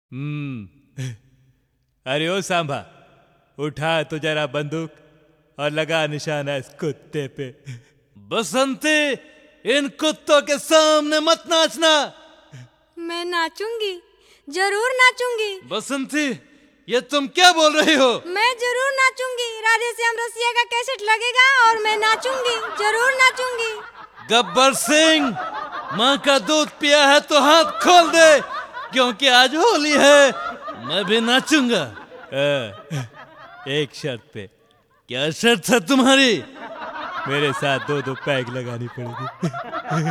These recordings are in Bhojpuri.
अरे ओ सांभा, उठा तो जरा बंदूक और लगा निशाना इस कुत्ते पे। बसंती, इन कुत्तों के सामने मत नाचना। मैं नाचूंगी, जरूर नाचूंगी। बसंती, ये तुम क्या बोल रही हो? मैं जरूर नाचूंगी। राधे श्याम रसिया का कैसेट लगेगा और मैं नाचूंगी, जरूर नाचूंगी। गब्बर सिंह, माँ का दूध पिया है तो हाथ खोल दे, क्योंकि आज होली है, मैं भी नाचूंगा। एक शर्त पे। क्या शर्त है तुम्हारी? मेरे साथ दो पैग लगानी पड़ेगी।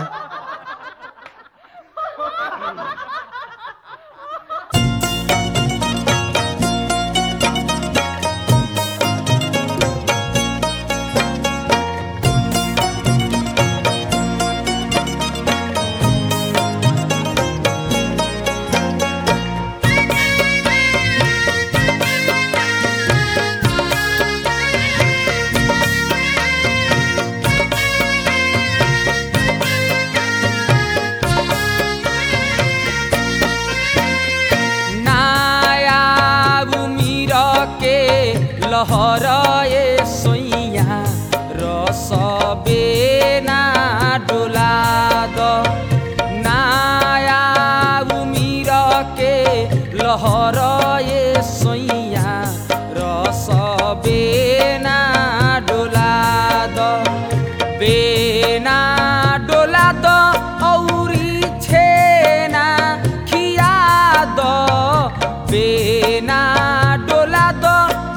लहर ये सोइया रसबे ना डोला दो, नाया उमीर के लहर ये सोइया रसबे ना डोला दो, बेना डोला दो औरी छेना खिया दो, बेना डोला दो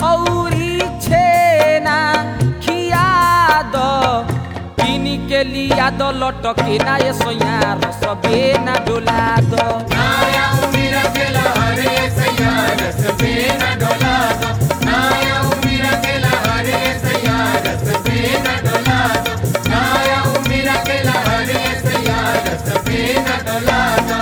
के लिया दो लटके ना ये सोया रसबे ना डोला दो, नाया उमीर के लहरे सैया रसबे ना डोला दो, नाया उमीर के लहरे सैया रसबे ना डोला दो, नाया उमीर के लहरे सैया रसबे ना डोला दो।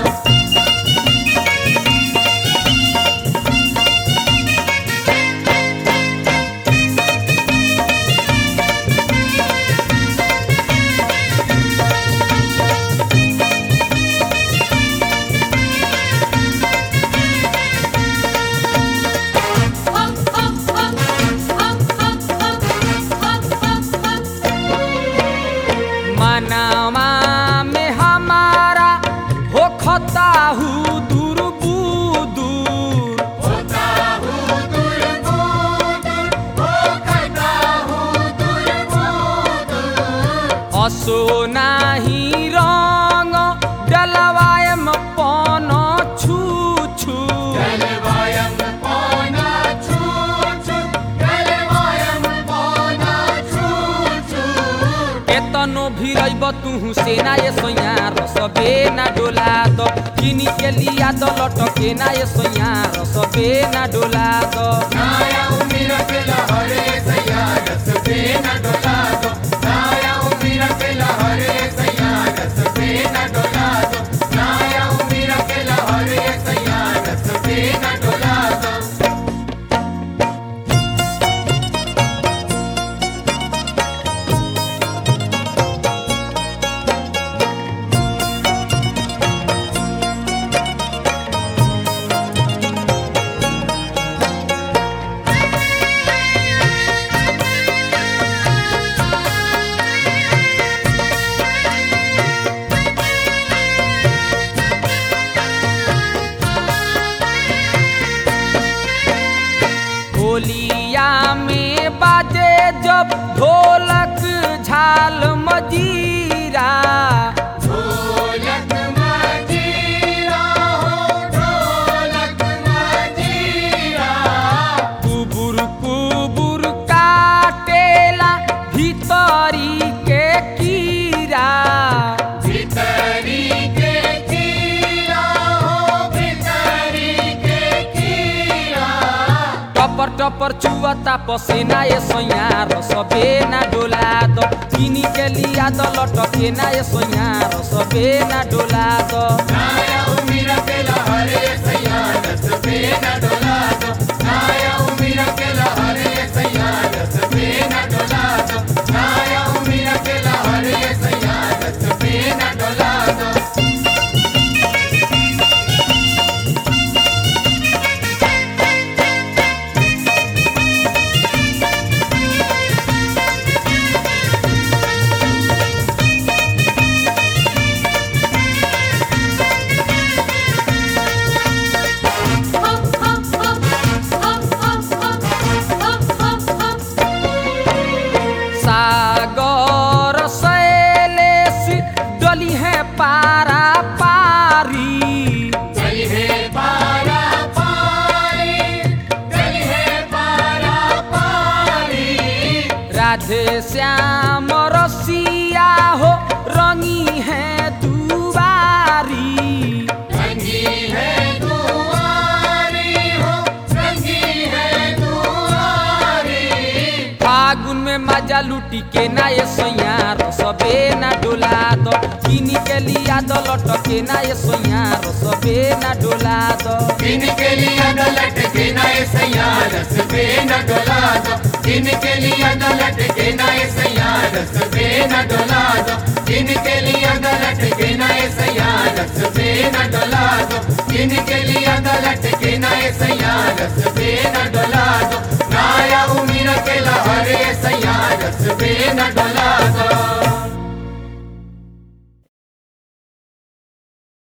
मनामा में हमारा हो खता हूँ दूर बुदूर, होता हूँ दूर बुदूर, हो खता हूँ दूर बुदूर। असो नाही रंग डलवायम पन छू छू, डलवायम पौना छू छू, डलवायम पौना छू छू। केतनो भिरब तू सेना ये सोया रसबे ना डोला दो, किनी के लिया दो लटके ना ये सोया रसबे ना डोला दो, नाया उमीर के लहरे सैया रसबे ना डोला दो, नाया उमीर के लहरे सैया रसबे ना डोला दो, नाया उमीर के लहरे सैया रसबे ना डोला दो। होलिया में बाजे जब ढोलक झाल मजीरा, ढोलक मजीरा हो ढोलक मजीरा, कुबुर कुबुर काटेला भीतरी के कीरा, भीतरी के कीड़ा हो भीतरी के कीड़ा। टपर टपर चुवता पसेना ये सोया रसबे ना डोला दो, किनी के लिया दो लटके ना ये सोया रसबे ना डोला दो, नाया उमीर के लहरे सैया रसबे ना डोला दो, नाया उमीर के लहरे सैया रसबे ना डोला दो, नाया उमीर के लहरे सैया रसबे ना डोला दो। राधे श्याम रसिया हो रंगी है दुआरी रंगी है दुआरी हो रंगी है दुआरी फागुन में मजा लूटी के ना ये सोया रसबे ना डोला दो किनी के लिया दो लटके ना ये सोया रसबे ना डोला दो इनके लिए दलट के नए सैया रस पे न डोला दो इनके लिए दलट के नए सैया रस पे न डोला दो इनके लिए दलट के नए सैया रस पे न डोला दो इनके लिए दलट के नए सैया रस पे न डोला दो